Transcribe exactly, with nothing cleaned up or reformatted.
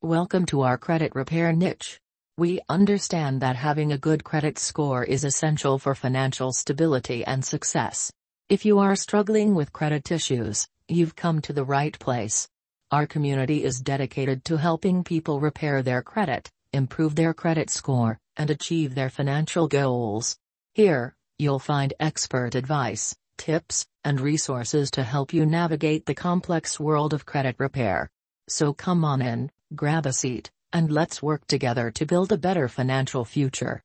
Welcome to our credit repair niche. We understand that having a good credit score is essential for financial stability and success. If you are struggling with credit issues, you've come to the right place. Our community is dedicated to helping people repair their credit, improve their credit score, and achieve their financial goals. Here, you'll find expert advice, tips, and resources to help you navigate the complex world of credit repair. So come on in, grab a seat, and let's work together to build a better financial future.